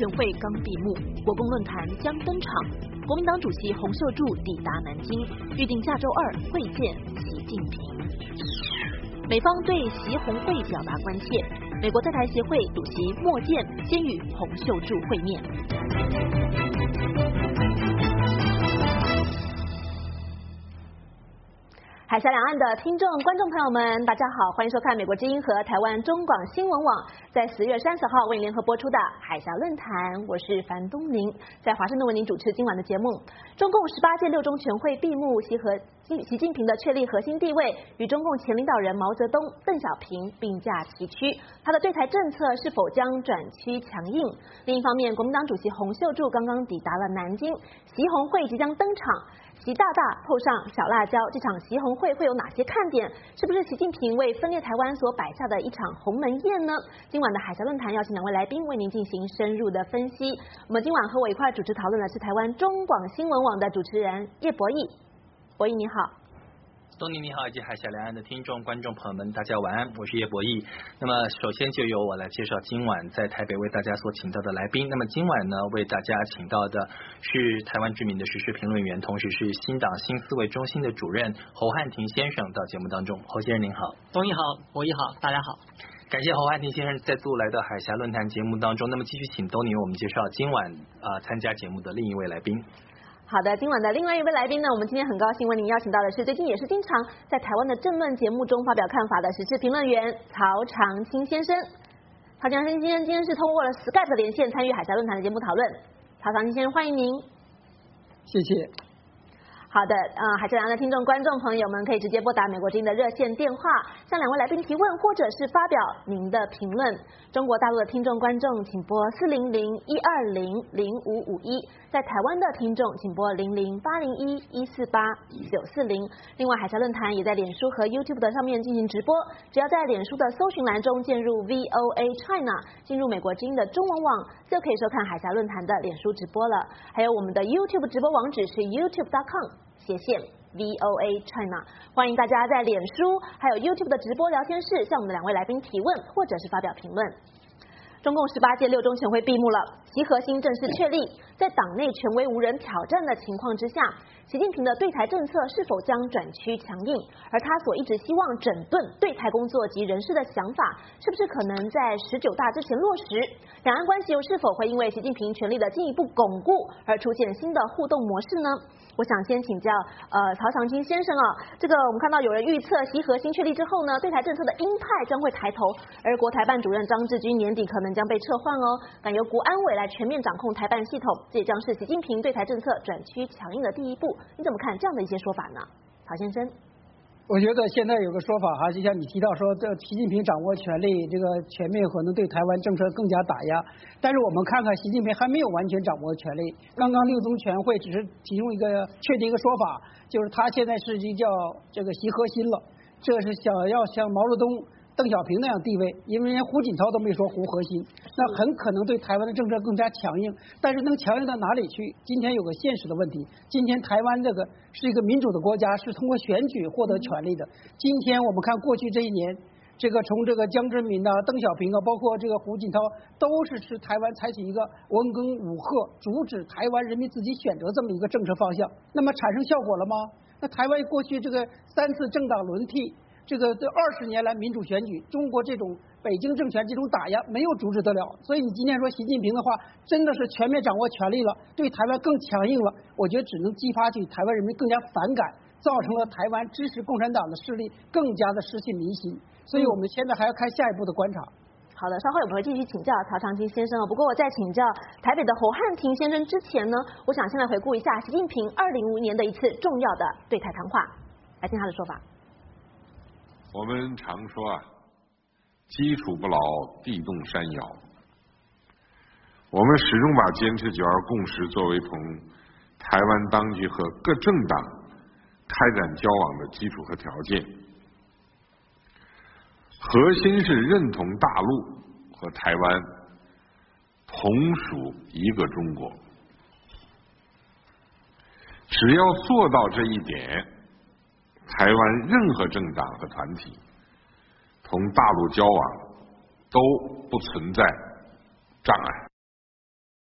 全会刚闭幕，国共论坛将登场。国民党主席洪秀柱抵达南京，预定下周2会见习近平。美方对习洪会表达关切，美国在台协会主席莫健先与洪秀柱会面。海峡两岸的听众、观众朋友们，大家好，欢迎收看美国之音和台湾中广新闻网在10月30号为您联合播出的海峡论坛。我是樊东宁，在华盛顿为您主持今晚的节目。中共18届六中全会闭幕，习近平的确立核心地位与中共前领导人毛泽东、邓小平并驾齐驱，他的对台政策是否将转趋强硬？另一方面，国民党主席洪秀柱刚刚抵达了南京，习洪会即将登场。习大大扣上小辣椒，这场习洪会会有哪些看点？是不是习近平为分裂台湾所摆下的一场鸿门宴呢？今晚的海峡论坛邀请2位来宾为您进行深入的分析。我们今晚和我一块主持讨论的是台湾中广新闻网的主持人叶博弈。博弈你好。 东宁你好，以及海峡两岸的听众、观众朋友们，大家晚安，我是叶博弈。那么首先就由我来介绍今晚在台北为大家所请到的来宾。那么今晚呢，为大家请到的是台湾知名的时事评论员，同时是新党新思维中心的主任侯汉廷先生到节目当中。侯先生您好。 东宁好，博弈好，大家好。 感谢侯汉廷先生再度来到海峡论坛节目当中。那么继续请东宁为我们介绍今晚参加节目的另一位来宾。 好的，今晚的另外一位来宾呢，我们今天很高兴为您邀请到的是最近也是经常在台湾的政论节目中发表看法的时事评论员曹长青先生。曹长青先生今天是通过了 Skype 连线参与海峡论坛的节目讨论。曹长青先生，欢迎您。 谢谢。 好的，海峡两岸的听众、观众朋友们可以直接拨打美国之音的热线电话，向2位来宾提问，或者是发表您的评论。中国大陆的听众、观众请拨400-120-0551，在台湾的听众请拨00-801-148-940。另外，海峡论坛也在脸书和 YouTube 的上面进行直播，只要在脸书的搜寻栏中键入 VOA China， 进入美国之音的中文网，就可以收看海峡论坛的脸书直播了。还有我们的 YouTube 直播网址是 youtube.com/VOA China， 欢迎大家在脸书还有 YouTube 的直播聊天室向我们的2位来宾提问，或者是发表评论。中共18届六中全会闭幕了，习核心正式确立，在党内权威无人挑战的情况之下，习近平的对台政策是否将转趋强硬？而他所一直希望整顿对台工作及人事的想法，是不是可能在19大之前落实？两岸关系又是否会因为习近平权力的进一步巩固而出现新的互动模式呢？我想先请教曹长青先生这个我们看到有人预测习核心确立之后呢，对台政策的鹰派将会抬头，而国台办主任张志军年底可能将被撤换敢由国安委来全面掌控台办系统，这也将是习近平对台政策转趋强硬的第一步。你怎么看这样的一些说法呢？曹先生。 我觉得现在有个说法就像你提到说，这习近平掌握权力，这个全面可能对台湾政策更加打压。但是我们看看，习近平还没有完全掌握权力。刚刚六中全会只是提供确定一个说法，就是他现在是叫这个习核心了，这是想要像毛泽东、邓小平那样地位，因为连胡锦涛都没说胡核心，那很可能对台湾的政策更加强硬。但是能强硬到哪里去？今天有个现实的问题，今天台湾这个是一个民主的国家，是通过选举获得权力的。今天我们看过去这一年，这个从这个江泽民邓小平包括这个胡锦涛，都是使台湾采取一个文攻武吓，阻止台湾人民自己选择这么一个政策方向。那么产生效果了吗？那台湾过去这个3次政党轮替，这20年来民主选举，中国这种北京政权这种打压没有阻止得了。所以你今天说习近平的话真的是全面掌握权力了，对台湾更强硬了，我觉得只能激发起台湾人民更加反感，造成了台湾支持共产党的势力更加的失去民心。所以我们现在还要看下一步的观察。 好的，稍后我们会继续请教曹长青先生不过我在请教台北的侯汉廷先生之前呢，我想先来回顾一下习近平2005年的一次重要的对台谈话，来听他的说法。 我们常说基础不牢，地动山摇。我们始终把坚持九二共识作为同台湾当局和各政党开展交往的基础和条件。核心是认同大陆和台湾同属一个中国。只要做到这一点，台湾任何政党和团体同大陆交往都不存在障碍。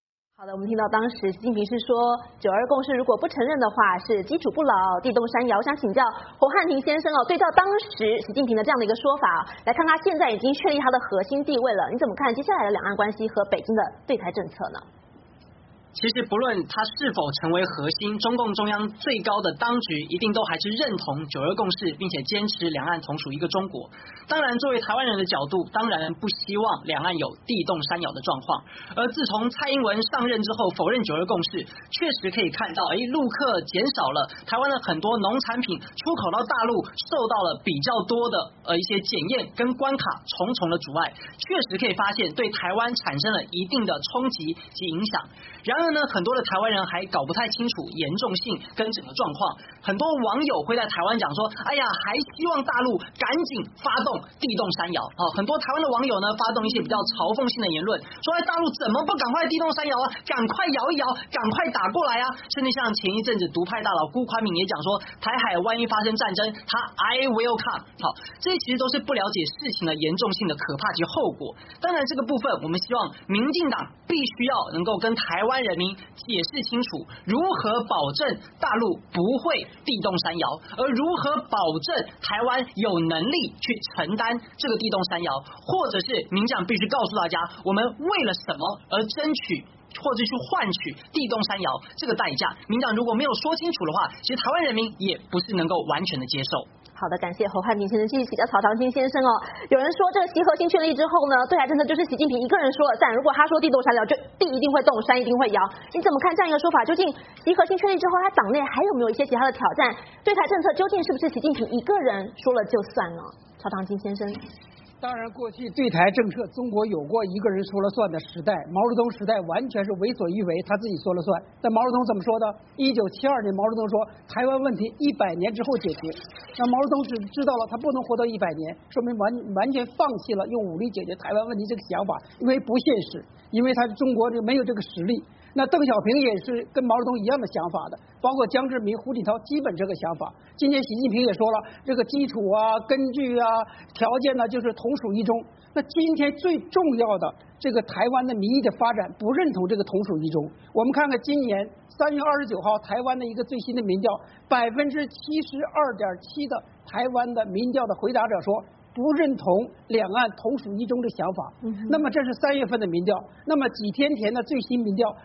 好的，我们听到当时习近平是说9·2共识如果不承认的话是基础不牢、地动山摇。我想请教侯汉廷先生哦，对照当时习近平的这样的一个说法，来看他现在已经确立他的核心地位了，你怎么看接下来的两岸关系和北京的对台政策呢？ 其实不论它是否成为核心，中共中央最高的当局一定都还是认同9·2共识，并且坚持两岸同属一个中国。当然，作为台湾人的角度，当然不希望两岸有地动山摇的状况。而自从蔡英文上任之后否认9·2共识，确实可以看到，陆客减少了，台湾的很多农产品出口到大陆受到了比较多的一些检验跟关卡重重的阻碍，确实可以发现对台湾产生了一定的冲击及影响。然而呢，很多的台湾人还搞不太清楚严重性跟整个状况，很多网友会在台湾讲说，哎呀，还希望大陆赶紧发动地动山摇啊！很多台湾的网友呢发动一些比较嘲讽性的言论，说大陆怎么不赶快地动山摇啊？赶快摇一摇，赶快打过来啊！甚至像前一阵子独派大佬辜宽敏也讲说，台海万一发生战争，他 I will come。好，这些其实都是不了解事情的严重性的可怕及后果。当然，这个部分我们希望民进党必须要能够跟台湾人民解释清楚，如何保证大陆不会地动山摇，而如何保证台湾有能力去承担这个地动山摇，或者是民进党必须告诉大家，我们为了什么而争取或者去换取地动山摇这个代价。民进党如果没有说清楚的话，其实台湾人民也不是能够完全的接受。 好的，感谢侯汉廷先生。继续请教曹长青先生哦。有人说这个习核心确立之后呢，对台政策就是习近平一个人说了算，如果他说地动山摇，就地一定会动，山一定会摇。你怎么看这样一个说法？究竟习核心确立之后，他党内还有没有一些其他的挑战？对台政策究竟是不是习近平一个人说了就算呢？曹长青先生。 当然，过去对台政策，中国有过一个人说了算的时代。毛泽东时代完全是为所欲为，他自己说了算。但毛泽东怎么说的？1972年，毛泽东说台湾问题100年之后解决。那毛泽东只知道了他不能活到100年，说明完全放弃了用武力解决台湾问题这个想法，因为不现实，因为他中国没有这个实力。那邓小平也是跟毛泽东一样的想法的，包括江泽民、胡锦涛，基本这个想法。今天习近平也说了，这个基础啊、根据啊、条件呢，就是同属一中。那今天最重要的这个台湾的民意的发展，不认同这个同属一中。我们看看今年3月29号台湾的一个最新的民调，72.7%的台湾的民调的回答者说，不认同两岸同属一中的想法。那么这是3月份的民调，那么几天前的最新民调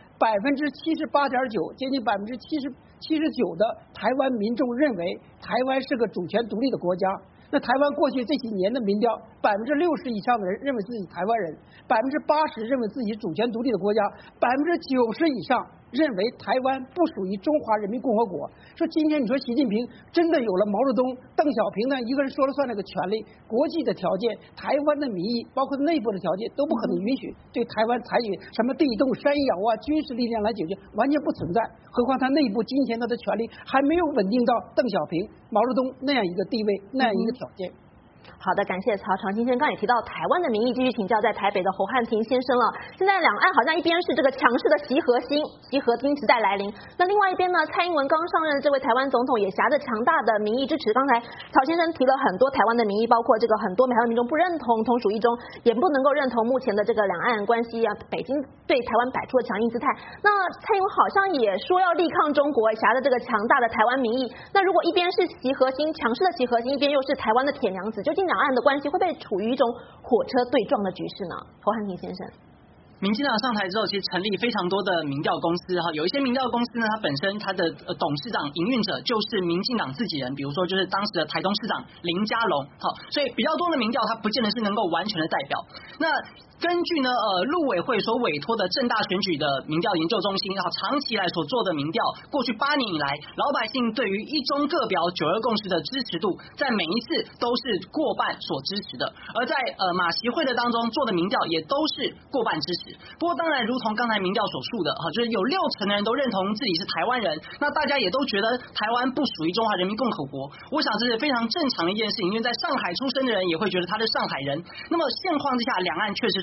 ，78.9%，接近79%的台湾民众认为台湾是个主权独立的国家。那台湾过去这几年的民调，60%以上的人认为自己台湾人，80%认为自己是主权独立的国家，90%以上认为台湾不属于中华人民共和国。说今天你说习近平真的有了毛泽东、邓小平呢一个人说了算这个权利，国际的条件、台湾的民意，包括内部的条件都不可能允许对台湾采取什么地动山摇啊、军事力量来解决，完全不存在。何况他内部今天他的权力还没有稳定到邓小平、毛泽东那样一个地位、那样一个条件。 好的，感谢曹长青先生。刚也提到台湾的民意，继续请教在台北的侯汉廷先生了。现在两岸好像一边是这个强势的习核心时代来临，那另外一边呢，蔡英文刚上任这位台湾总统也挟着强大的民意支持。刚才曹先生提了很多台湾的民意，包括这个很多台湾民众不认同同属一中，也不能够认同目前的这个两岸关系啊，北京对台湾摆出了强硬姿态。那蔡英文好像也说要力抗中国，挟着这个强大的台湾民意。那如果一边是习核心强势的习核心，一边又是台湾的铁娘子，究竟两岸的关系会不会处于一种火车对撞的局势呢？侯汉廷先生。 民进党上台之后，其实成立非常多的民调公司哈，有一些民调公司呢，它本身它的董事长、营运者就是民进党自己人，比如说就是当时的台东市长林佳龙，好，所以比较多的民调它不见得是能够完全的代表。那根据呢陆委会所委托的政大选举的民调研究中心，长期以来所做的民调，过去8年以来，老百姓对于一中各表9·2共识的支持度，在每一次都是过半所支持的，而在马习会的当中做的民调也都是过半支持。不过当然，如同刚才民调所述的就是有60%的人都认同自己是台湾人，那大家也都觉得台湾不属于中华人民共和国。我想这是非常正常的一件事情，因为在上海出生的人也会觉得他是上海人。那么现况之下，两岸确实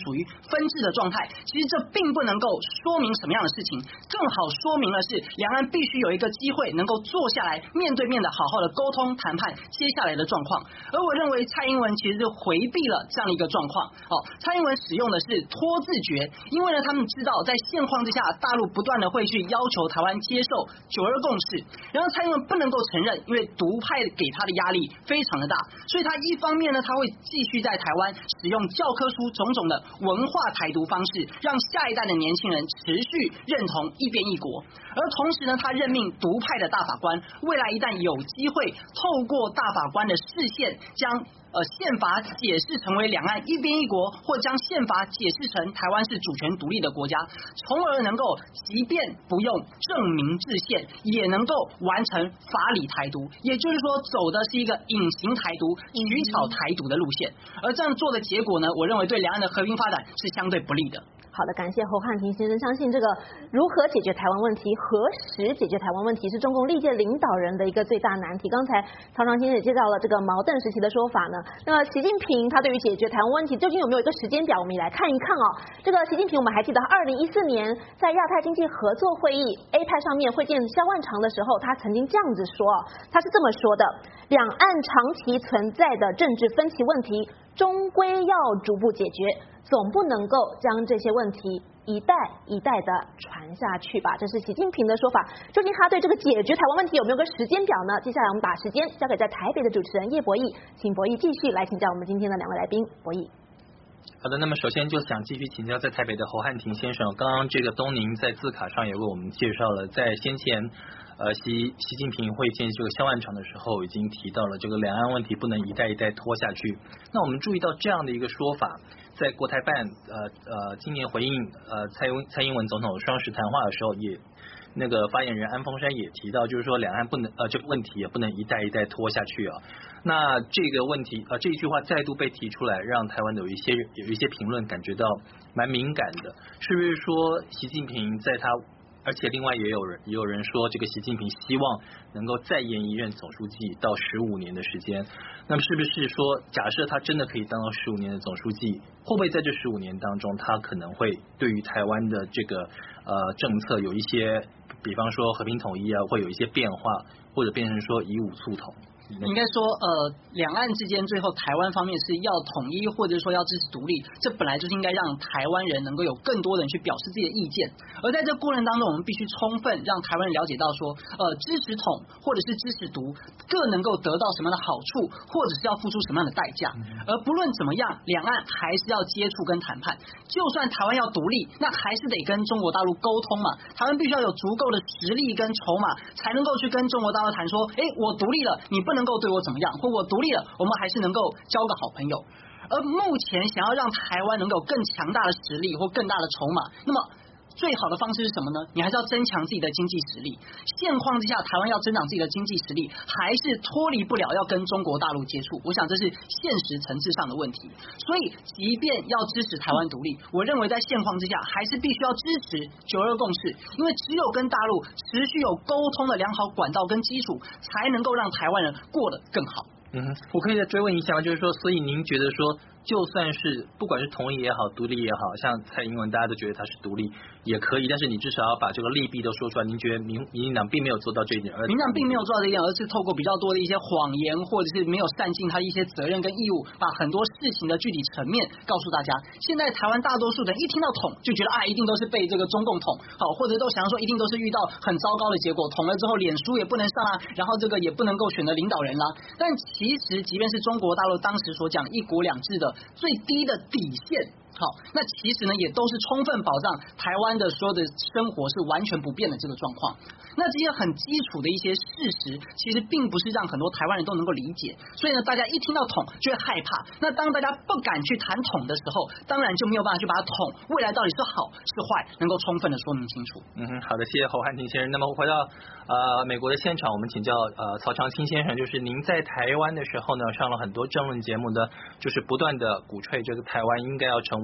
属于分治的状态。其实这并不能够说明什么样的事情，更好说明的是两岸必须有一个机会能够坐下来面对面的好好的沟通谈判接下来的状况。而我认为蔡英文其实是回避了这样的一个状况。蔡英文使用的是拖字诀，因为呢他们知道在现况之下，大陆不断的会去要求台湾接受9·2共识，然后蔡英文不能够承认，因为独派给他的压力非常的大，所以他一方面呢他会继续在台湾使用教科书种种的文化台独方式，让下一代的年轻人持续认同一边一国。而同时呢，他任命独派的大法官，未来一旦有机会透过大法官的视线，将宪法解释成为两岸一边一国，或将宪法解释成台湾是主权独立的国家，从而能够即便不用正名制宪，也能够完成法理台独，也就是说走的是一个隐形台独、取巧台独的路线。而这样做的结果呢，我认为对两岸的和平发展是相对不利的。 好的，感谢侯汉廷先生。相信这个如何解决台湾问题、何时解决台湾问题，是中共历届领导人的一个最大难题。刚才曹长先生也介绍了这个毛邓时期的说法呢。那习近平他对于解决台湾问题究竟有没有一个时间表？我们也来看一看哦。这个习近平，我们还记得2014年在亚太经济合作会议 APEC 上面会见萧万长的时候，他曾经这样子说，他是这么说的：两岸长期存在的政治分歧问题，终归要逐步解决。总不能够将这些问题一代一代的传下去吧？这是习近平的说法。究竟他对这个解决台湾问题有没有个时间表呢？接下来我们把时间交给在台北的主持人叶博弈，请博弈继续来请教我们今天的2位来宾。博弈。 好的，那么首先就想继续请教在台北的侯汉廷先生，刚刚这个东宁在字卡上也为我们介绍了，在先前习近平会见这个萧万长的时候，已经提到了这个两岸问题不能一代一代拖下去。那我们注意到这样的一个说法，在国台办今年回应蔡英文总统双10谈话的时候，也那个发言人安峰山也提到，就是说两岸不能这个问题也不能一代一代拖下去啊。那这个问题这一句话再度被提出来，让台湾的有一些评论感觉到蛮敏感的，是不是说习近平在他？而且另外也有人说，这个习近平希望能够再延一任总书记到15年的时间。那么是不是说，假设他真的可以当到15年的总书记，会不会在这15年当中，他可能会对于台湾的这个政策有一些，比方说和平统一会有一些变化，或者变成说以武促统？ 应该说两岸之间最后台湾方面是要统一，或者说要支持独立，这本来就是应该让台湾人能够有更多人去表示自己的意见。而在这过程当中，我们必须充分让台湾人了解到说支持统或者是支持独各能够得到什么样的好处，或者是要付出什么样的代价。而不论怎么样，两岸还是要接触跟谈判。就算台湾要独立，那还是得跟中国大陆沟通嘛。台湾必须要有足够的实力跟筹码，才能够去跟中国大陆谈说，我独立了，你不能够对我怎么样，或我独立了，我们还是能够交个好朋友。而目前想要让台湾能够更强大的实力或更大的筹码，那么最好的方式是什么呢？你还是要增强自己的经济实力。现况之下，台湾要增长自己的经济实力，还是脱离不了要跟中国大陆接触。我想这是现实层次上的问题。所以，即便要支持台湾独立，我认为在现况之下，还是必须要支持9·2共识，因为只有跟大陆持续有沟通的良好管道跟基础，才能够让台湾人过得更好。 我可以再追问一下，就是说，所以您觉得说，就算是不管是统一也好，独立也好，像蔡英文大家都觉得他是独立也可以，但是你至少要把这个利弊都说出来。您觉得民进党并没有做到这一点， 民进党并没有做到这一点，而是透过比较多的一些谎言，或者是没有善尽他一些责任跟义务，把很多事情的具体层面告诉大家。现在台湾大多数人一听到统就觉得一定都是被这个中共统，好，或者都想要说一定都是遇到很糟糕的结果，统了之后脸书也不能上然后这个也不能够选择领导人啦。但其实即便是中国大陆当时所讲一国两制的最低的底线，好，那其实呢也都是充分保障台湾的所有的生活是完全不变的这个状况。那这些很基础的一些事实，其实并不是让很多台湾人都能够理解，所以呢，大家一听到统就会害怕。那当大家不敢去谈统的时候，当然就没有办法去把统未来到底是好是坏，能够充分的说明清楚。 好的，谢谢侯汉廷先生。那么回到美国的现场，我们请教曹长青先生，就是您在台湾的时候呢，上了很多政论节目的，就是不断的鼓吹这个台湾应该要成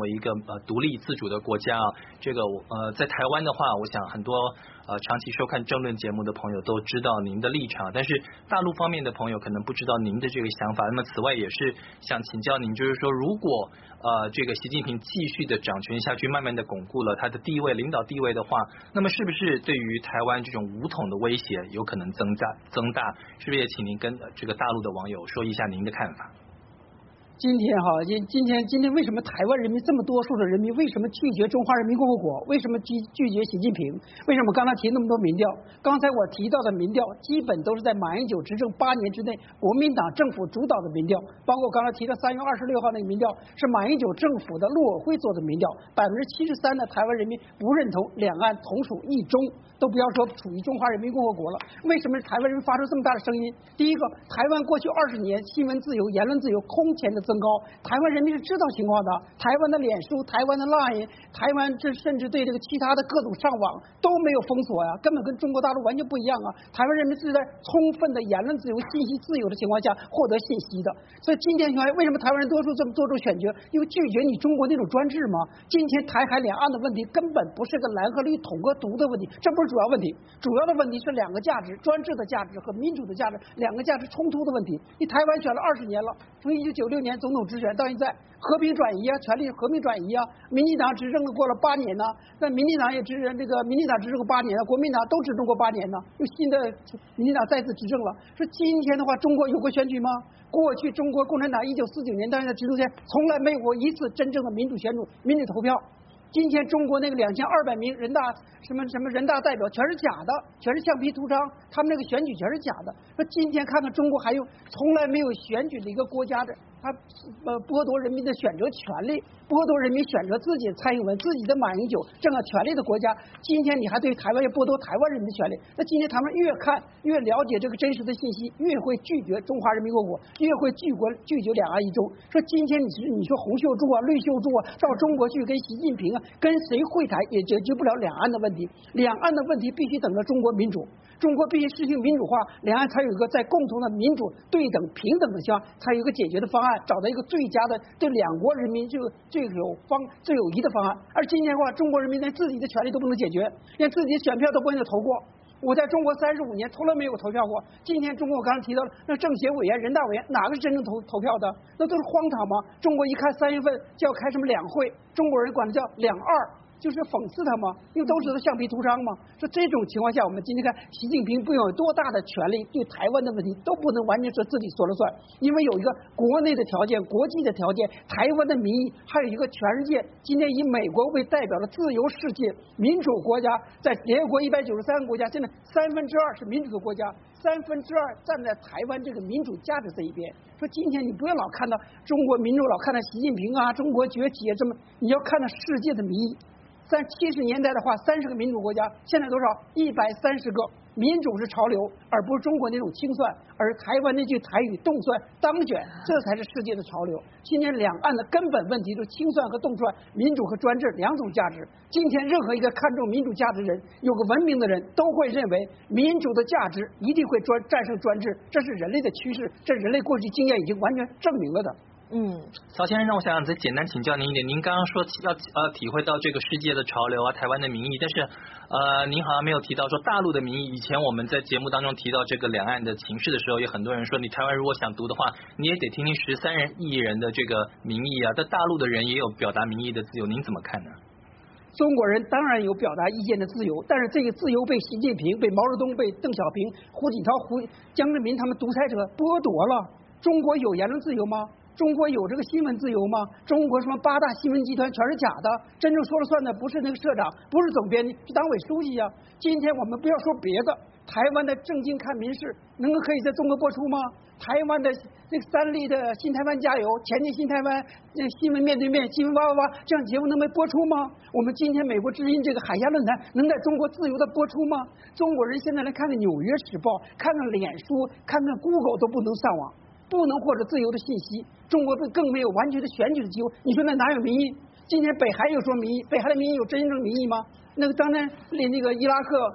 为一个独立自主的国家啊。这个在台湾的话，我想很多长期收看政论节目的朋友都知道您的立场，但是大陆方面的朋友可能不知道您的这个想法。那么此外也是想请教您，就是说如果这个习近平继续的掌权下去，慢慢的巩固了他的地位、领导地位的话，那么是不是对于台湾这种武统的威胁有可能增大？是不是也请您跟这个大陆的网友说一下您的看法？ 今天为什么台湾人民这么多数的人民为什么拒绝中华人民共和国？为什么拒绝习近平？为什么刚才提那么多民调？刚才我提到的民调基本都是在马英九执政8年之内国民党政府主导的民调，包括刚才提到3月26号那个民调是马英九政府的陆委会做的民调，73%的台湾人民不认同两岸同属一中，都不要说处于中华人民共和国了。为什么台湾人发出这么大的声音？第一个，台湾过去20年新闻自由、言论自由空前的增高，台湾人民是知道情况的。台湾的脸书、台湾的 Line、台湾甚至对这个其他的各种上网都没有封锁呀，根本跟中国大陆完全不一样啊！台湾人民是在充分的言论自由、信息自由的情况下获得信息的。所以今天为什么台湾人多数这么做出选择？因为拒绝你中国那种专制嘛。今天台海两岸的问题根本不是个蓝和绿统和独的问题，这不是主要问题。主要的问题是两个价值，专制的价值和民主的价值，两个价值冲突的问题。你台湾选了20年了，从1996年总统直选到现在，和平转移啊，权力和平转移啊。民进党执政了过了8年呢，那民进党也执政过8年了，国民党都执政过8年呢，又新的民进党再次执政了。说今天的话，中国有过选举吗？过去中国共产党1949年当年的执政前，从来没有过一次真正的民主选举、民主投票。今天中国那个2200名人大人大代表全是假的，全是橡皮图章，他们那个选举全是假的。说今天看看中国还有从来没有选举的一个国家的，他剥夺人民的选择权利，剥夺人民选择自己的蔡英文、自己的马英九这样权利的国家，今天你还对台湾要剥夺台湾人民的权利，那今天他们越看越了解这个真实的信息，越会拒绝中华人民共和国，越会拒绝两岸一中。说今天你说洪秀柱啊、绿秀柱啊到中国去跟习近平啊跟谁会谈也解决不了两岸的问题，两岸的问题必须等着中国民主，中国必须实行民主化，两岸才有一个在共同的民主、对等、平等的下，才有一个解决的方案，找到一个最佳的对两国人民最有益的方案。而今天的话，中国人民连自己的权利都不能解决，连自己的选票都不能投过。我在中国35年从来没有投票过，今天中国我刚才提到了那政协委员、人大委员哪个是真正投票的？那都是荒唐吗？中国一看3月份就要开什么两会，中国人管它叫两二，就是讽刺他吗？因为都是橡皮图章吗？说这种情况下，我们今天看习近平不有多大的权力，对台湾的问题都不能完全是自己说了算，因为有一个国内的条件、国际的条件、台湾的民意，还有一个全世界今天以美国为代表的自由世界民主国家，在联合国193个国家，现在2/3是民主的国家，2/3站在台湾这个民主价值这一边。说今天你不要老看到中国民主，老看到习近平啊、中国崛起啊，这么你要看到世界的民意。在70年代的话，30个民主国家，现在多少？130个。民主是潮流，而不是中国那种清算，而台湾那句台语“动算当选”，这才是世界的潮流。今天两岸的根本问题就是清算和动算，民主和专制两种价值。今天任何一个看重民主价值的人，有个文明的人，都会认为民主的价值一定会战胜专制，这是人类的趋势，这人类过去经验已经完全证明了的。 曹先生，让我想再简单请教您一点。您刚刚说要体会到这个世界的潮流啊，台湾的民意，但是您好像没有提到说大陆的民意。以前我们在节目当中提到这个两岸的情势的时候，有很多人说，你台湾如果想读的话，你也得听听13亿人的这个民意啊。在大陆的人也有表达民意的自由，您怎么看呢？ 中国人当然有表达意见的自由，但是这个自由被习近平、被毛泽东、被邓小平、胡锦涛、江泽民他们独裁者剥夺了。中国有言论自由吗？中国有这个新闻自由吗？中国什么8大新闻集团全是假的，真正说了算的不是那个社长，不是总编辑，是党委书记呀。今天我们不要说别的，台湾的正经看民事能够可以在中国播出吗？台湾的这个3立的新台湾加油、前进新台湾、新闻面对面、新闻哇哇哇这样节目能被播出吗？我们今天美国之音这个海峡论坛能在中国自由的播出吗？中国人现在来看看《纽约时报》、看看脸书、看看 Google 都不能上网，不能获得自由的信息，中国更没有完全的选举的机会。你说那哪有民意？今天北韩又说民意，北韩的民意有真正民意吗？那个当年那个伊拉克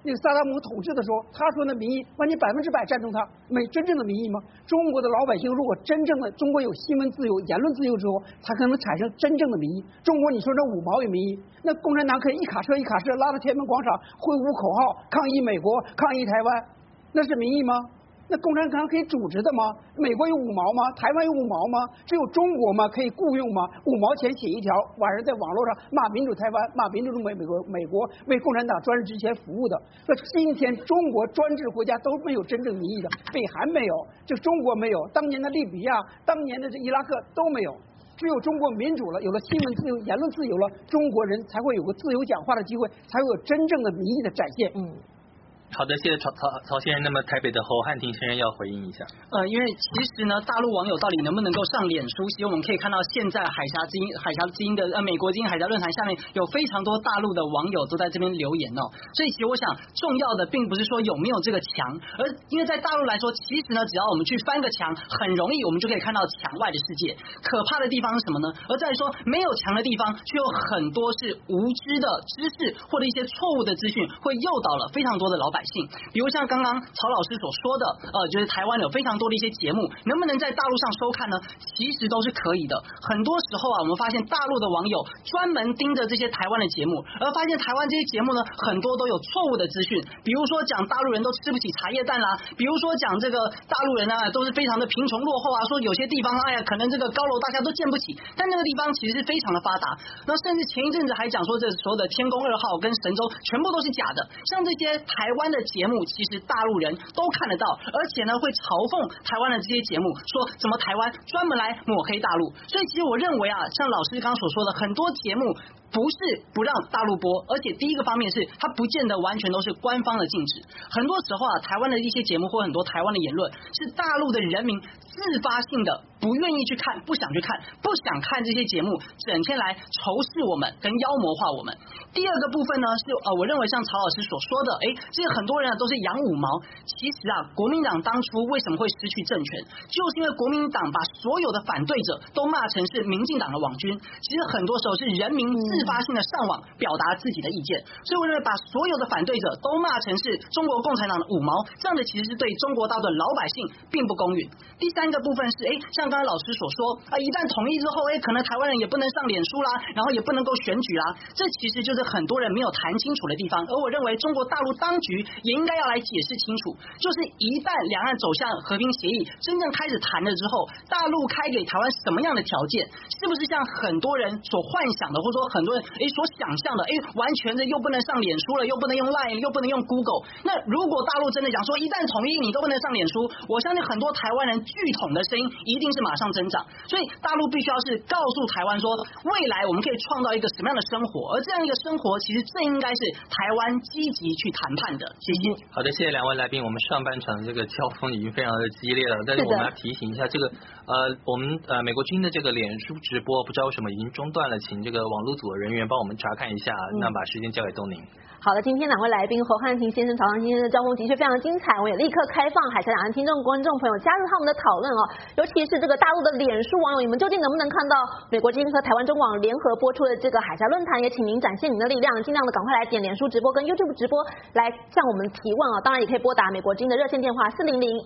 那个萨达姆统治的时候，他说那民意完全100%赞同他，没真正的民意吗？中国的老百姓如果真正的中国有新闻自由、言论自由之后，他可能产生真正的民意。中国你说这5毛有民意，那共产党可以一卡车一卡车拉到天安门广场挥舞口号抗议美国、抗议台湾，那是民意吗？那共产党可以组织的吗？美国有5毛吗？台湾有5毛吗？只有中国吗？可以雇佣吗？5毛钱写一条，晚上在网络上骂民主台湾，骂民主美国为共产党专制之前服务的。那今天中国专制国家都没有真正民意的，北韩没有，就中国没有，当年的利比亚、当年的这伊拉克都没有。只有中国民主了，有了新闻自由、言论自由了，中国人才会有个自由讲话的机会，才会有真正的民意的展现。 好的，谢谢曹先生。那么台北的侯汉廷先生要回应一下。 因为其实呢，大陆网友到底能不能够上脸书？其实我们可以看到，现在海峡之音的美国之音海峡论坛下面有非常多大陆的网友都在这边留言哦。所以其实我想，重要的并不是说有没有这个墙，而因为在大陆来说，其实呢，只要我们去翻个墙，很容易我们就可以看到墙外的世界。可怕的地方是什么呢？而在说没有墙的地方，却有很多是无知的知识或者一些错误的资讯，会诱导了非常多的老百姓。比如像刚刚曹老师所说的，就是台湾有非常多的一些节目，能不能在大陆上收看呢？其实都是可以的。很多时候啊，我们发现大陆的网友专门盯着这些台湾的节目，而发现台湾这些节目呢，很多都有错误的资讯，比如说讲大陆人都吃不起茶叶蛋啦，比如说讲这个大陆人啊都是非常的贫穷落后啊，说有些地方可能这个高楼大厦都建不起，但那个地方其实是非常的发达。那甚至前一阵子还讲说，这所有的天宫2号跟神舟全部都是假的。像这些台湾的节目，其实大陆人都看得到，而且呢会嘲讽台湾的这些节目，说怎么台湾专门来抹黑大陆。所以其实我认为啊，像老师刚刚所说的，很多节目不是不让大陆播，而且第一个方面是它不见得完全都是官方的禁止。很多时候啊，台湾的一些节目或很多台湾的言论是大陆的人民自发性的不愿意去看，不想去看，不想看这些节目，整天来仇视我们跟妖魔化我们。第二个部分呢是我认为像曹老师所说的，这些很多人都是养5毛。其实啊，国民党当初为什么会失去政权，就是因为国民党把所有的反对者都骂成是民进党的网军。其实很多时候是人民自发性的上网表达自己的意见，所以我认为把所有的反对者都骂成是中国共产党的5毛，这样的其实是对中国大陆的老百姓并不公允。第三个部分是像刚才老师所说一旦统一之后可能台湾人也不能上脸书啦，然后也不能够选举啦，这其实就是很多人没有谈清楚的地方。而我认为中国大陆当局也应该要来解释清楚，就是一旦两岸走向和平协议真正开始谈了之后，大陆开给台湾什么样的条件，是不是像很多人所幻想的，或者说很多人所想象的完全的又不能上脸书了，又不能用 LINE， 又不能用 Google。 那如果大陆真的讲说一旦统一你都不能上脸书，我相信很多台湾人巨统的声音一定是马上增长。所以大陆必须要是告诉台湾说，未来我们可以创造一个什么样的生活，而这样一个生活其实这应该是台湾积极去谈判的。谢谢。 好的，谢谢2位来宾。我们上半场这个交锋已经非常的激烈了，但是我们要提醒一下，这个我们美国军的这个脸书直播不知道为什么已经中断了，请这个网络组的人员帮我们查看一下，那把时间交给东宁。 好的，今天2位来宾侯汉廷先生、曹彰先生的交锋的确非常的精彩，我也立刻开放海峡两岸听众观众朋友加入他们的讨论尤其是这个大陆的脸书网友，你们究竟能不能看到美国之音和台湾中网联合播出的这个海峡论坛？也请您展现您的力量，尽量的赶快来点脸书直播跟 YouTube 直播来向我们提问当然也可以拨打美国之音的热线电话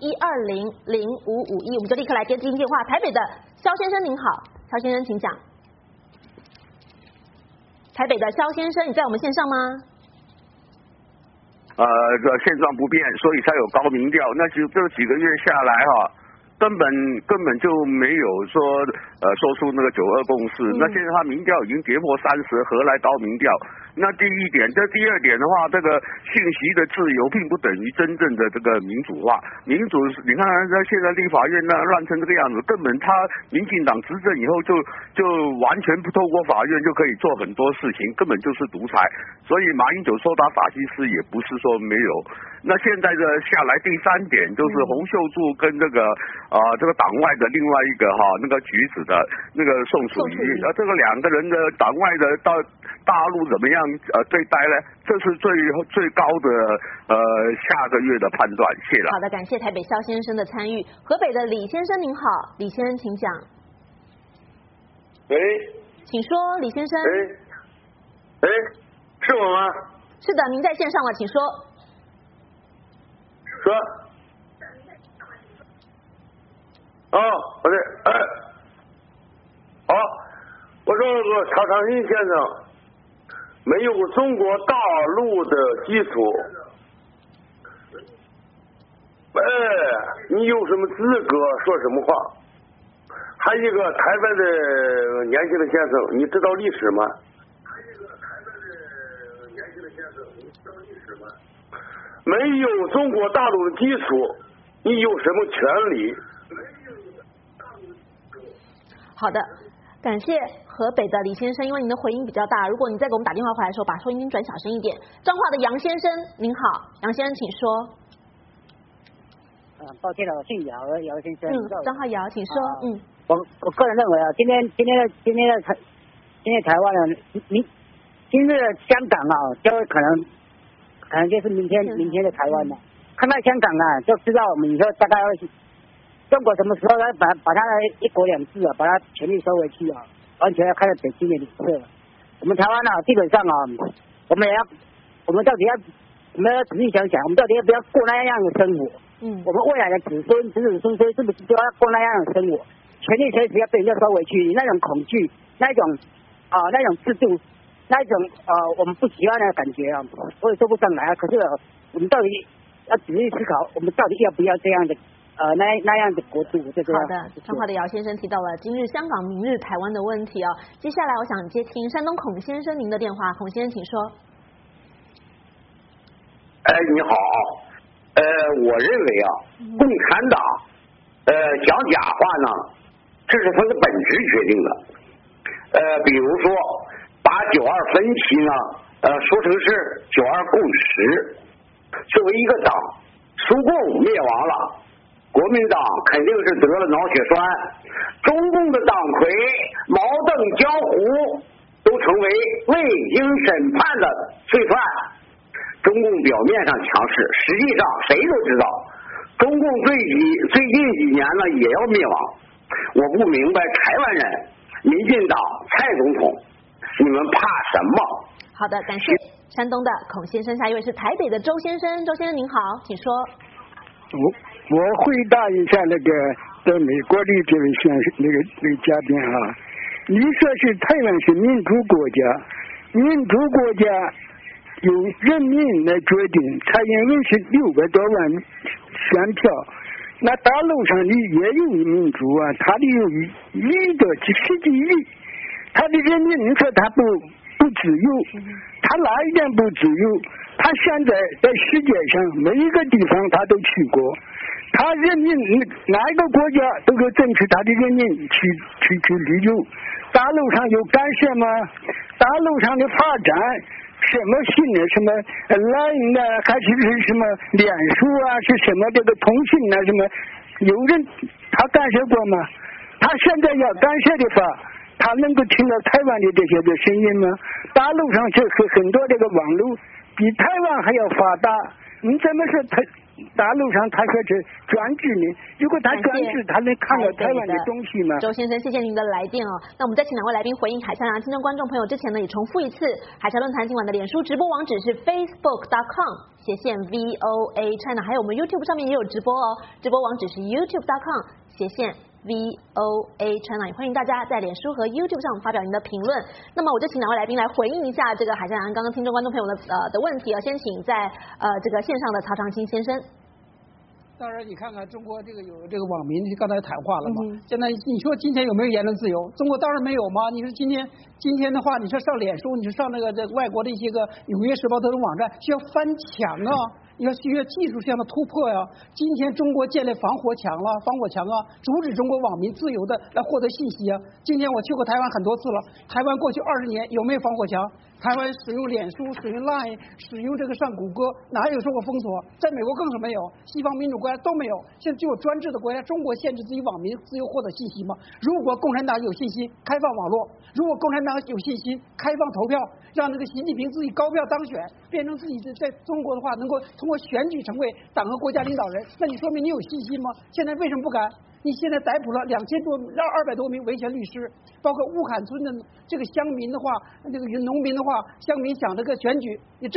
400-120-0551，我们就立刻来接听电话。台北的肖先生您好，肖先生请讲。台北的肖先生，你在我们线上吗？ 这现状不变，所以才有高民调。那就这几个月下来根本就没有说说出那个92共识。那现在他民调已经跌破30，何来高民调？那第一点，这第二点的话，这个信息的自由并不等于真正的这个民主化。民主，你看现在立法院乱成这个样子，根本他民进党执政以后就完全不透过法院就可以做很多事情，根本就是独裁。所以马英九说他法西斯也不是说没有。那现在的下来第3点就是洪秀柱跟这个这个党外的另外一个那个橘子的那个宋楚瑜，这个2个人的党外的到大陆怎么样对待呢？这是最高的下个月的判断。谢了。 好的，感谢台北肖先生的参与。河北的李先生您好，李先生请讲。 喂， 请说，李先生。 是我吗？ 是的，您在线上了，请说。 说，对，好，我说曹长新先生，没有中国大陆的基础，你有什么资格说什么话？还有一个台湾的年轻的先生，你知道历史吗？没有中国大陆的基础，你有什么权利？ 好的，感谢河北的李先生，因为您的回音比较大，如果你再给我们打电话回来的时候，把收音机转小声一点。彰化的杨先生，您好，杨先生请说。 抱歉了，我姓姚，姚先生。 张浩姚，请说。 我个人认为啊，今天台湾呢，今日的香港啊，就可能就是明天的台湾了。看到香港啊，就知道我们以后大概要中国什么时候要把它的一国两制啊，把它全力收回去啊，完全要看到北京的脸色。我们台湾啊，基本上啊，我们到底要仔细想想，我们到底要不要过那样的生活？我们未来的子孙是不是都要过那样的生活？权力随时要被人家收回去，那种恐惧，那种制度，那种我们不喜欢的感觉啊，我也说不上来啊。可是我们到底要仔细思考，我们到底要不要这样的那样的国度？这个好的，彰化的姚先生提到了今日香港，明日台湾的问题哦。接下来我想接听山东孔先生您的电话，孔先生请说。 你好，我认为啊，共产党讲假话呢，这是它的本质决定的。比如说把92分歧呢说成是92共识。作为一个党，苏共灭亡了，国民党肯定是得了脑血栓，中共的党魁毛邓江湖都成为未经审判的罪犯。中共表面上强势，实际上谁都知道，中共最近几年呢也要灭亡。我不明白台湾人、民进党、蔡总统，你们怕什么？ 好的，感谢山东的孔先生。下一位是台北的周先生，周先生您好，请说。 我回答一下那个在美国的这位那个嘉宾哈，你说是台湾是民主国家，民主国家由人民来决定，蔡英文是600多万选票，那大陆上的也有民主啊，他的有1多10几亿，他的人民你说他不自由，他哪一点不自由？他现在在世界上每一个地方他都去过，他人民哪一个国家都可以争取他的人民去旅游。大陆上有干涉吗？大陆上的发展什么新的什么Line啊，还是什么脸书啊，是什么这个通信啊，什么有人他干涉过吗？他现在要干涉的话，他能够听到台湾的这些的声音吗？大陆上是很多这个网络比台湾还要发达，你怎么说大陆上他说是专制呢？如果他专制，他能看到台湾的东西吗？ 周先生，谢谢您的来电哦。那我们再请两位来宾回应海峡两岸听众观众朋友之前呢，也重复一次，海峡论坛今晚的脸书直播网址是 facebook.com/VOA China， 还有我们 YouTube 上面也有直播哦，直播网址是 youtube.com/VOA China， 也欢迎大家在脸书和 YouTube 上发表您的评论。那么我就请两位来宾来回应一下这个海峡两岸刚刚听众观众朋友的问题啊。先请在这个线上的曹长青先生。 当然，你看看中国这个有这个网民刚才谈话了嘛？现在你说今天有没有言论自由？中国当然没有嘛。你说今天的话，你说上脸书，你说上那个外国的一些个《纽约时报》这种网站，需要翻墙啊，需要技术上的突破呀。今天中国建立防火墙啊，阻止中国网民自由的来获得信息啊。今天我去过台湾很多次了，台湾过去20年有没有防火墙？台湾使用脸书、使用 Line、使用这个上谷歌，哪有受过封锁？在美国更是没有，西方民主国家都没有。现在只有专制的国家，中国限制自己网民自由获得信息吗？如果共产党有信息，开放网络；如果共产党有信息，开放投票，让这个习近平自己高票当选，变成自己在中国的话能够通过选举成为党和国家领导人，那你说明你有信心吗？现在为什么不敢？你现在逮捕了200多名维权律师，包括乌坎村的这个乡民的话，这个农民的话，乡民想这个选举，你镇压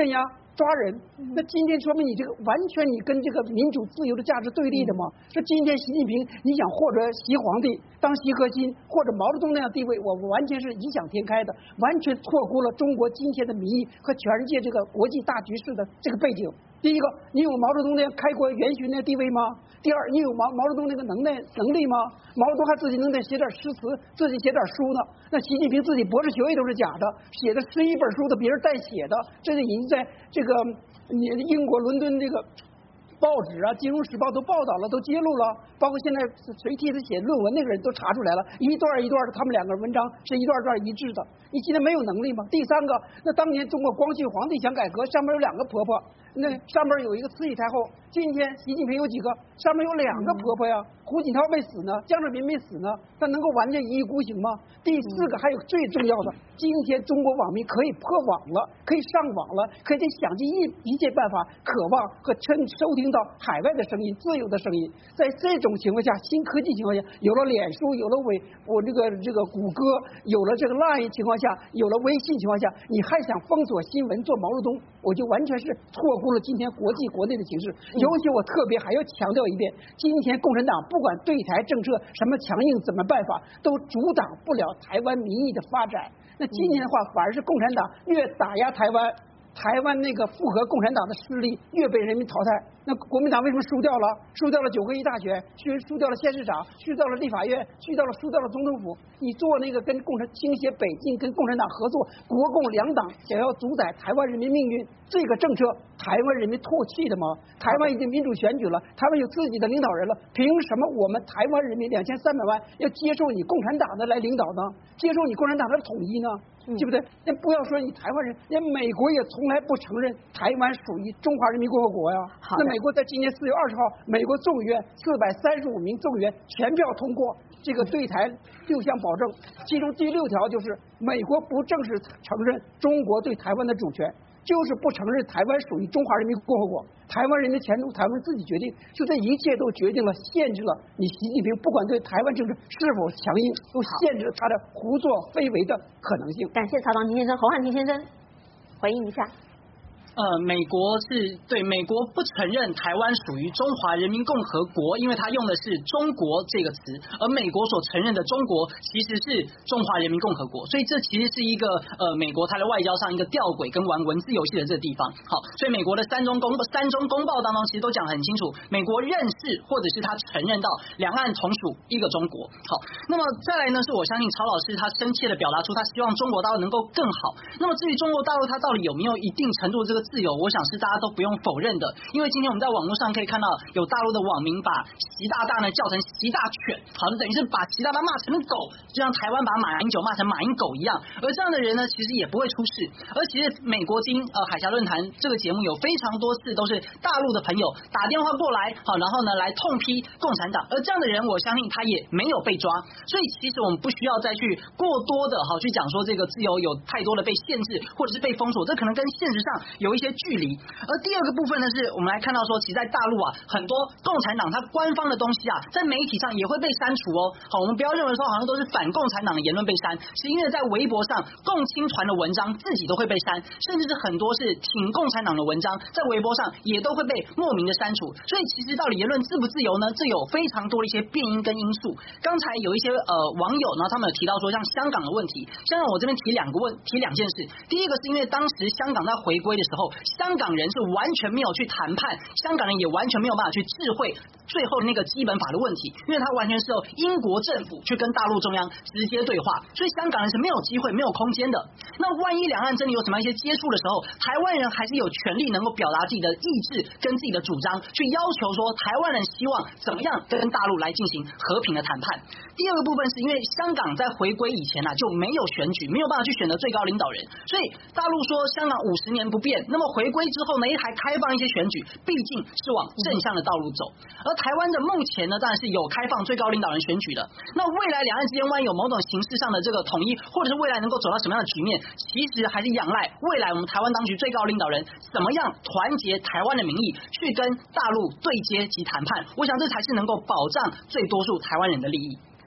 抓人。那今天说明你这个完全你跟这个民主自由的价值对立的嘛？说今天习近平你想或者习皇帝当习核心，或者毛泽东那样地位，我完全是异想天开的，完全错估了中国今天的民意和全世界这个国际大局势的这个背景。第一个，你有毛泽东那样开国元勋的地位吗？第二，你有毛泽东那个能力吗？毛泽东还自己能得写点诗词，自己写点书呢。那习近平自己博士学位都是假的，写的11本书的别人代写的，这个已经在这个英国伦敦这个报纸啊，《金融时报》都报道了，都揭露了，包括现在谁替他写论文那个人都查出来了，一段一段的，他们两个文章是一段段一致的。你今天没有能力吗？第三个，那当年中国光绪皇帝想改革，上面有2个婆婆，那上面有一个慈禧太后，今天习近平有几个？上面有2个婆婆呀。胡锦涛没死呢，江泽民没死呢，他能够完全一意孤行吗？第4个，还有最重要的，今天中国网民可以破网了，可以上网了，可以想尽一切办法，渴望和收听到海外的声音，自由的声音。在这种情况下，新科技情况下，有了脸书，有了这个谷歌，有了这个 Line 情况下，有了微信情况下，你还想封锁新闻做毛泽东，我就完全是错估了今天国际国内的形势。尤其我特别还要强调一遍，今天共产党不管对台政策什么强硬怎么办法，都阻挡不了台湾民意的发展。那今年的话，反而是共产党越打压台湾，台湾那个复合共产党的势力越被人民淘汰。那国民党为什么输掉了？输掉了9个亿大选，输掉了县市长，输掉了立法院，输掉了总统府。你做那个跟倾斜北京跟共产党合作，国共2党想要主宰台湾人民命运，这个政策台湾人民唾弃的吗？台湾已经民主选举了，台湾有自己的领导人了，凭什么我们台湾人民2300万要接受你共产党的来领导呢？接受你共产党的统一呢？对不对？那不要说你台湾人，连美国也从来不承认台湾属于中华人民共和国呀。那美国在今年4月20号，美国众议院435名众议员全票通过这个对台6项保证，其中第6条就是美国不正式承认中国对台湾的主权，就是不承认台湾属于中华人民共和国，台湾人的前途台湾自己决定。就这一切都决定了，限制了你习近平不管对台湾政治是否强硬，都限制了他的胡作非为的可能性。 感谢曹党金先生、侯汉廷先生回应一下。 美国不承认台湾属于中华人民共和国，因为它用的是中国这个词，而美国所承认的中国其实是中华人民共和国，所以这其实是一个美国它的外交上一个吊诡跟玩文字游戏的这个地方。好，所以美国的三中公报当中其实都讲得很清楚，美国认识或者是他承认到两岸同属一个中国。好，那么再来呢，是我相信曹老师他深切的表达出他希望中国大陆能够更好。那么至于中国大陆它到底有没有一定程度这个自由，我想是大家都不用否认的，因为今天我们在网络上可以看到有大陆的网民把习大大呢叫成习大犬，好，等于是把习大大骂成狗，就像台湾把马英九骂成马英狗一样。而这样的人呢，其实也不会出事。而其实美国经海峡论坛这个节目有非常多次都是大陆的朋友打电话过来，好，然后呢来痛批共产党，而这样的人我相信他也没有被抓。所以其实我们不需要再去过多的去讲说这个自由有太多的被限制或者是被封锁，这可能跟现实上有一些距离。而第二个部分呢，是我们来看到说，其实在大陆很多共产党它官方的东西在媒体上也会被删除哦。好，我们不要认为说好像都是反共产党的言论被删，是因为在微博上共青团的文章自己都会被删，甚至是很多是挺共产党的文章在微博上也都会被莫名的删除。所以其实到底言论自不自由呢？这有非常多的一些变因跟因素。刚才有一些网友呢，他们有提到说像香港的问题，香港我这边提两件事。第一个是因为当时香港在回归的时候，香港人是完全没有去谈判，香港人也完全没有办法去智慧最后那个基本法的问题，因为他完全是由英国政府去跟大陆中央直接对话，所以香港人是没有机会没有空间的。那万一两岸真的有什么一些接触的时候，台湾人还是有权利能够表达自己的意志跟自己的主张，去要求说台湾人希望怎么样跟大陆来进行和平的谈判。第二个部分是因为香港在回归以前就没有选举，没有办法去选择最高领导人，所以大陆说香港50年不变，那么回归之后呢，还开放一些选举，毕竟是往正向的道路走。而台湾的目前呢，当然是有开放最高领导人选举的。那未来两岸之间万一有某种形式上的这个统一，或者是未来能够走到什么样的局面，其实还是仰赖未来我们台湾当局最高领导人怎么样团结台湾的民意，去跟大陆对接及谈判。我想这才是能够保障最多数台湾人的利益。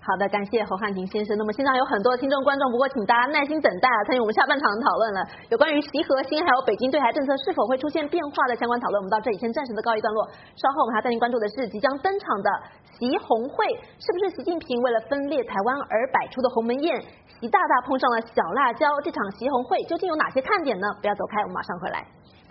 好的，感谢侯汉廷先生。那么现场有很多听众观众，不过请大家耐心等待参与我们下半场的讨论了。有关于习核心还有北京对台政策是否会出现变化的相关讨论，我们到这里先暂时的告一段落。稍后我们还要带您关注的是即将登场的习红会，是不是习近平为了分裂台湾而摆出的鸿门宴？习大大碰上了小辣椒，这场习红会究竟有哪些看点呢？不要走开，我们马上回来。